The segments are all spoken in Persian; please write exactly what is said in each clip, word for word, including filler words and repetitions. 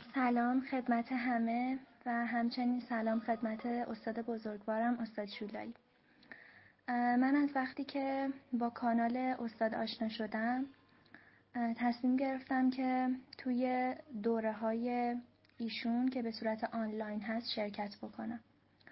سلام خدمت همه و همچنین سلام خدمت استاد بزرگوارم استاد شولایی. من از وقتی که با کانال استاد آشنا شدم تصمیم گرفتم که توی دوره های ایشون که به صورت آنلاین هست شرکت بکنم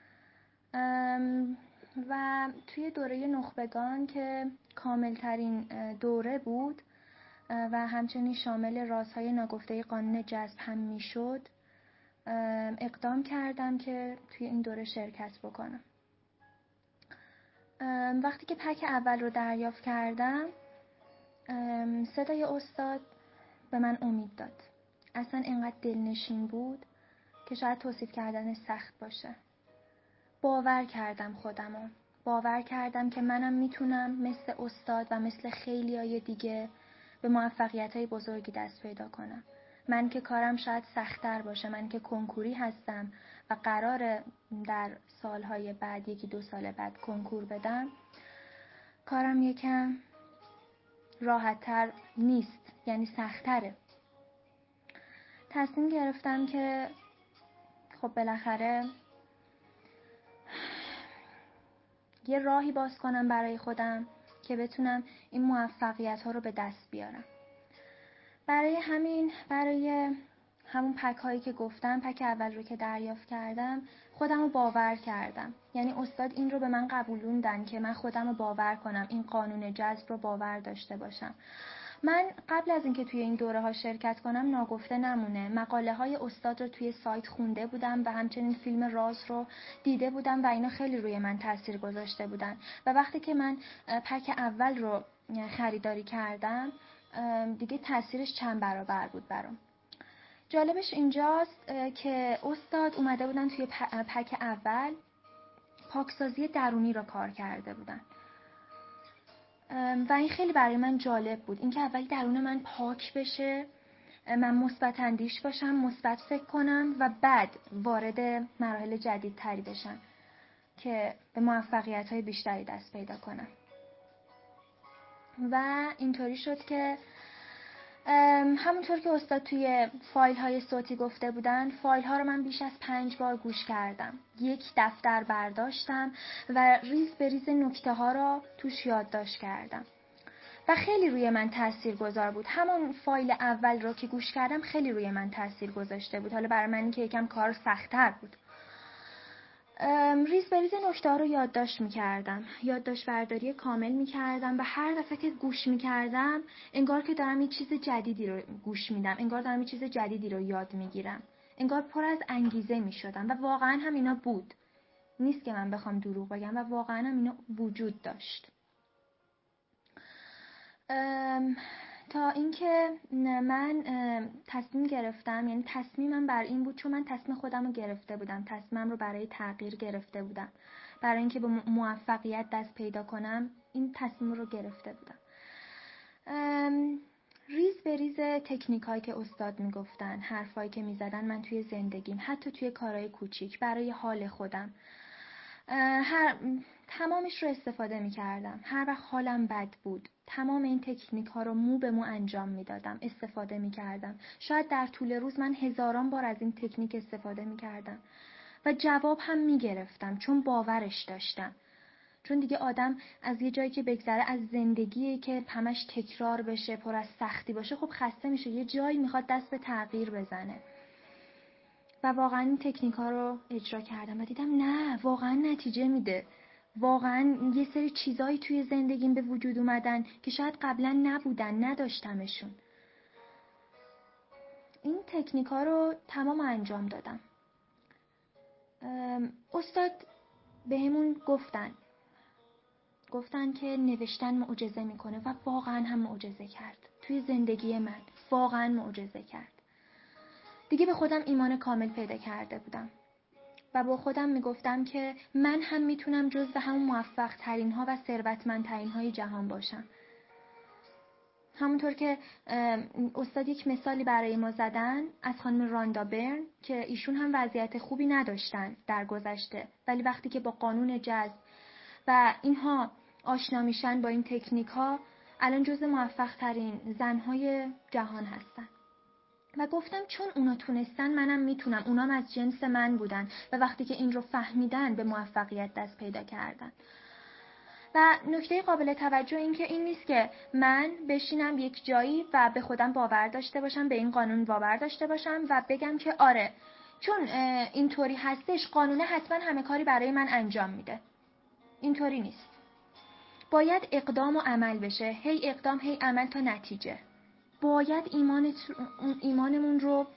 و توی دوره نخبگان که کاملترین دوره بود و همچنین شامل رازهای ناگفته قانون جذب هم میشد اقدام کردم که توی این دوره شرکت بکنم. وقتی که پک اول رو دریافت کردم صدای استاد به من امید داد. اصلا اینقدر دلنشین بود که شاید توصیف کردن سخت باشه. باور کردم خودمو. باور کردم که منم میتونم مثل استاد و مثل خیلیای دیگه به موفقیت‌های بزرگی دست پیدا کنم. من که کارم شاید سخت‌تر باشه، من که کنکوری هستم و قراره در سالهای بعد یکی دو سال بعد کنکور بدم، کارم یکم راحت‌تر نیست، یعنی سخت‌تره. تصمیم گرفتم که خب بالاخره یه راهی باز کنم برای خودم که بتونم این موفقیت ها رو به دست بیارم. برای همین برای همون پک هایی که گفتم، پک اول رو که دریافت کردم خودم رو باور کردم. یعنی استاد این رو به من قبولوندن که من خودم رو باور کنم، این قانون جذب رو باور داشته باشم. من قبل از اینکه توی این دوره ها شرکت کنم ناگفته نمونه مقاله های استاد رو توی سایت خونده بودم و همچنین فیلم راز رو دیده بودم و اینا خیلی روی من تاثیر گذاشته بودن و وقتی که من پک اول رو خریداری کردم دیگه تاثیرش چند برابر بود برام. جالبش اینجاست که استاد اومده بودن توی پک اول پاکسازی درونی رو کار کرده بودن و این خیلی برای من جالب بود، اینکه اولی درون من پاک بشه، من مثبت اندیش باشم، مثبت فکر کنم و بعد وارد مراحل جدیدتری بشم که به موفقیت‌های بیشتری دست پیدا کنم. و اینطوری شد که همونطور که استاد توی فایل های صوتی گفته بودن، فایل ها رو من بیش از پنج بار گوش کردم. یک دفتر برداشتم و ریز به ریز نکته ها رو توش یادداشت کردم و خیلی روی من تأثیر گذار بود. همون فایل اول رو که گوش کردم خیلی روی من تأثیر گذاشته بود. حالا برای من این که یکم کار سخت‌تر بود. ریز به ریز نکته ها رو یادداشت می‌کردم. یادداشت برداری کامل می‌کردم و هر دفعه که گوش می‌کردم انگار که دارم یه چیز جدیدی رو گوش میدم. انگار دارم یه چیز جدیدی رو یاد می‌گیرم. انگار پر از انگیزه می‌شدم و واقعا هم اینا بود. نیست که من بخوام دروغ بگم و واقعا هم اینا وجود داشت. تا اینکه من تصمیم گرفتم، یعنی تصمیمم بر این بود، چون من تصمیم خودم رو گرفته بودم، تصمیمم رو برای تغییر گرفته بودم، برای اینکه به موفقیت دست پیدا کنم این تصمیم رو گرفته بودم. ریز به ریز تکنیک هایی که استاد میگفتن، حرفایی که میزدن من توی زندگیم، حتی توی کارهای کوچیک برای حال خودم، هر تمامش رو استفاده می کردم. هر وقت حالم بد بود تمام این تکنیک ها رو مو به مو انجام می دادم، استفاده می کردم. شاید در طول روز من هزاران بار از این تکنیک استفاده می کردم و جواب هم می گرفتم چون باورش داشتم. چون دیگه آدم از یه جایی که بگذره از زندگی که همش تکرار بشه، پر از سختی باشه، خب خسته میشه، یه جایی میخواد دست به تغییر بزنه. و واقعا این تکنیک ها رو اجرا کردم و دیدم نه، واقعا نتیجه میده. واقعا یه سری چیزایی توی زندگیم به وجود اومدن که شاید قبلا نبودن، نداشتمشون. این تکنیک ها رو تمام انجام دادم. استاد بهمون گفتن گفتن که نوشتن معجزه میکنه و واقعا هم معجزه کرد. توی زندگی من واقعا معجزه کرد. دیگه به خودم ایمان کامل پیدا کرده بودم و با خودم میگفتم که من هم میتونم جزو همون موفق ترین ها و ثروتمند ترین های جهان باشم. همونطور که استاد یک مثالی برای ما زدن از خانم راندا برن که ایشون هم وضعیت خوبی نداشتن در گذشته، ولی وقتی که با قانون جذب و اینها آشنا میشن، با این تکنیک ها، الان جزو موفق ترین زنهای جهان هستن. و گفتم چون اونا تونستن منم میتونم. اونام از جنس من بودن و وقتی که این رو فهمیدن به موفقیت دست پیدا کردن. و نکته قابل توجه این که این نیست که من بشینم یک جایی و به خودم باور داشته باشم، به این قانون باور داشته باشم و بگم که آره چون اینطوری هستش قانونه حتما همه کاری برای من انجام میده. اینطوری نیست. باید اقدام و عمل بشه. هی اقدام هی عمل تا نتیجه. باید ایمان ایمانمون رو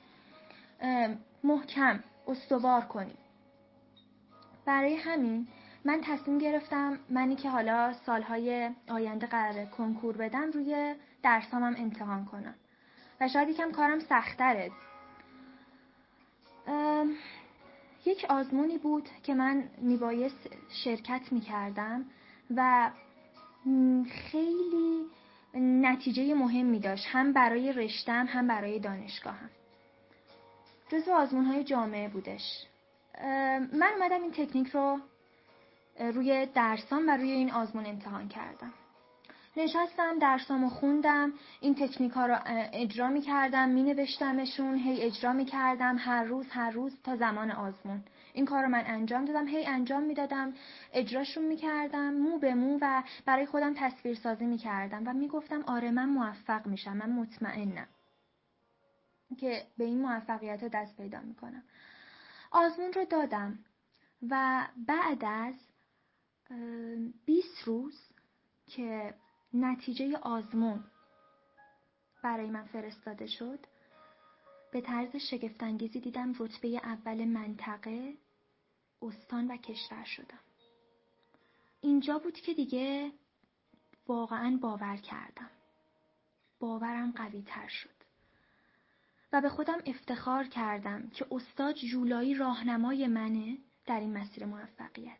محکم استوار کنیم. برای همین من تصمیم گرفتم منی که حالا سالهای آینده قراره کنکور بدم روی درسامم امتحان کنم و شاید یکم کارم سخت‌تره. یک آزمونی بود که من میبایست شرکت میکردم و خیلی نتیجه مهمی داشت، هم برای رشتم هم برای دانشگاهم. جزو آزمون‌های جامعه بودش. من اومدم این تکنیک رو روی درسام و روی این آزمون امتحان کردم. نشستم درسامو خوندم، این تکنیک ها رو اجرا می کردم، می نوشتمشون، هی اجرا می کردم هر روز هر روز تا زمان آزمون. این کار رو من انجام دادم، هی انجام می دادم، اجراشون می کردم مو به مو و برای خودم تصویر سازی می کردم و می گفتم آره من موفق میشم، من مطمئنم که به این موفقیت دست پیدا می کنم. آزمون رو دادم و بعد از بیست روز که نتیجه آزمون برای من فرستاده شد، به طرز شگفت‌انگیزی دیدم رتبه اول منطقه، استان و کشور شدم. اینجا بود که دیگه واقعاً باور کردم. باورم قوی تر شد. و به خودم افتخار کردم که استاد جولایی راهنمای منه در این مسیر موفقیت.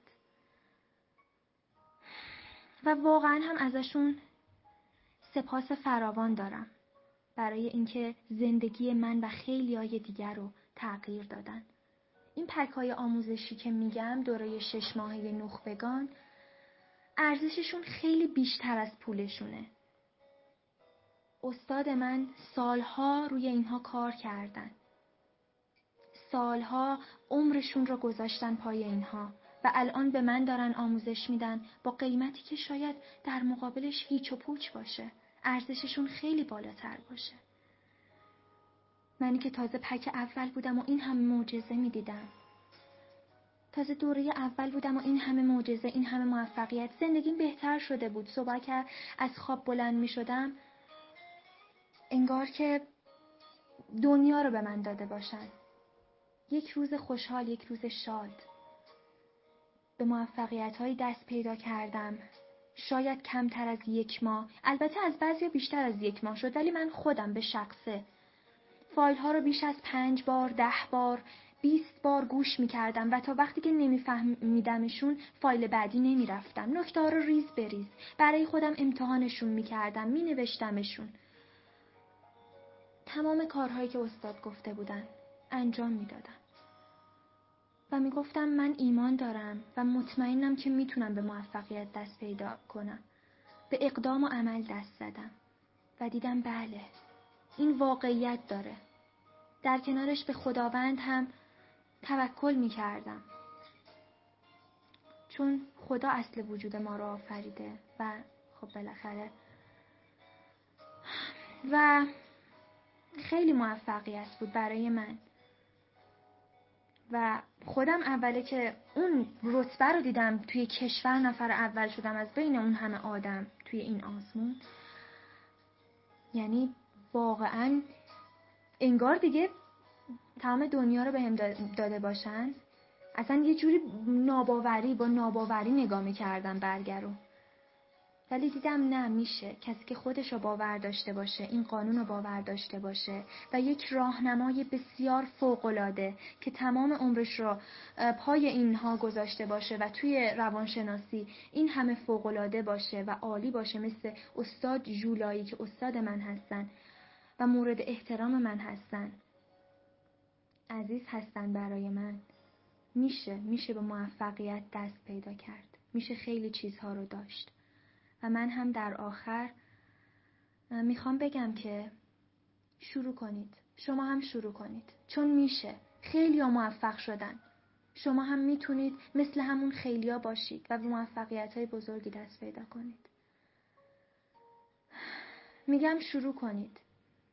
و واقعاً هم ازشون سپاس فراوان دارم برای اینکه زندگی من و خیلیای دیگر رو تغییر دادن. این پک‌های آموزشی که میگم دوره شش ماهه نخبگان ارزششون خیلی بیشتر از پولشونه. استاد من سالها روی اینها کار کردن. سالها عمرشون رو گذاشتن پای اینها و الان به من دارن آموزش میدن با قیمتی که شاید در مقابلش هیچ و پوچ باشه. ارزششون خیلی بالاتر باشه. منی که تازه پک اول بودم و این همه معجزه میدیدم. تازه دوره اول بودم و این همه معجزه، این همه موفقیت. زندگیم بهتر شده بود. صبح که از خواب بلند میشدم انگار که دنیا رو به من داده باشن. یک روز خوشحال، یک روز شاد. به موفقیت‌های دست پیدا کردم. شاید کمتر از یک ماه، البته از بعضیا بیشتر از یک ماه شد، ولی من خودم به شخصه فایل ها رو بیش از پنج بار، ده بار، بیست بار گوش می‌کردم و تا وقتی که نمی‌فهمیدمشون فایل بعدی نمی‌رفتم. نکته ها رو ریز بریز برای خودم امتحانشون می‌کردم، می‌نوشتمشون. تمام کارهایی که استاد گفته بودن انجام می‌دادم. و میگفتم من ایمان دارم و مطمئنم که میتونم به موفقیت دست پیدا کنم. به اقدام و عمل دست زدم و دیدم بله این واقعیت داره. در کنارش به خداوند هم توکل میکردم، چون خدا اصل وجود ما رو آفریده و خب بالاخره و خیلی موفقیت بود برای من. و خودم اوله که اون رتبه رو دیدم توی کشور نفر اول شدم از بین اون همه آدم توی این آزمون، یعنی واقعا انگار دیگه تمام دنیا رو بهم داده باشن. اصلا یه جوری ناباوری با ناباوری نگاه می‌کردم برگر رو. ولی دیدم نه، میشه. کسی که خودش رو باور داشته باشه، این قانون رو باور داشته باشه و یک راهنمای بسیار فوق‌العاده که تمام عمرش رو پای اینها گذاشته باشه و توی روانشناسی این همه فوق‌العاده باشه و عالی باشه، مثل استاد جولایی که استاد من هستن و مورد احترام من هستن، عزیز هستن برای من. میشه میشه به موفقیت دست پیدا کرد. میشه خیلی چیزها رو داشت. و من هم در آخر میخوام بگم که شروع کنید. شما هم شروع کنید، چون میشه. خیلی ها موفق شدن. شما هم میتونید مثل همون خیلیا باشید و به موفقیت های بزرگی دست پیدا کنید. میگم شروع کنید،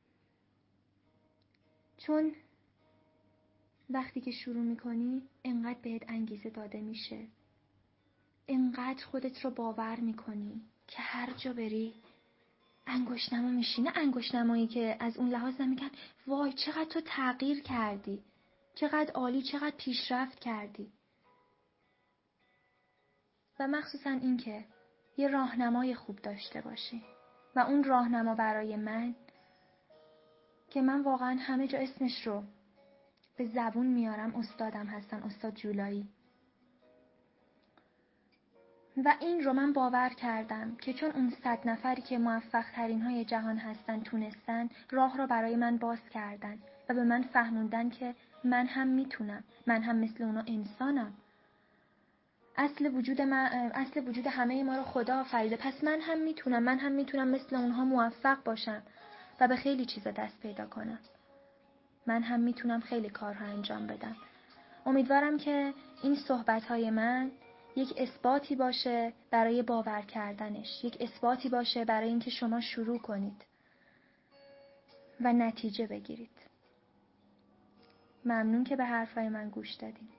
چون وقتی که شروع میکنی انقدر بهت انگیزه داده میشه، انقدر خودت رو باور میکنی که هر جا بری انگشت نما میشی. نه انگشت نمایی که از اون لحاظ نمیگن وای چقدر تو تغییر کردی، چقدر عالی، چقدر پیشرفت کردی. و مخصوصا این که یه راهنمای خوب داشته باشی. و اون راهنما برای من که من واقعا همه جا اسمش رو به زبون میارم استادم هستن، استاد جولایی. و این رو من باور کردم که چون اون صد نفری که موفق ترین های جهان هستن تونستن راه را برای من باز کردن و به من فهموندن که من هم میتونم، من هم مثل اونا انسانم. اصل وجود من، اصل وجود همه ما رو خدا آفریده، پس من هم میتونم، من هم میتونم مثل اونها موفق باشم و به خیلی چیزا دست پیدا کنم. من هم میتونم خیلی کارها انجام بدم. امیدوارم که این صحبت‌های من یک اثباتی باشه برای باور کردنش، یک اثباتی باشه برای اینکه شما شروع کنید و نتیجه بگیرید. ممنون که به حرفای من گوش دادین.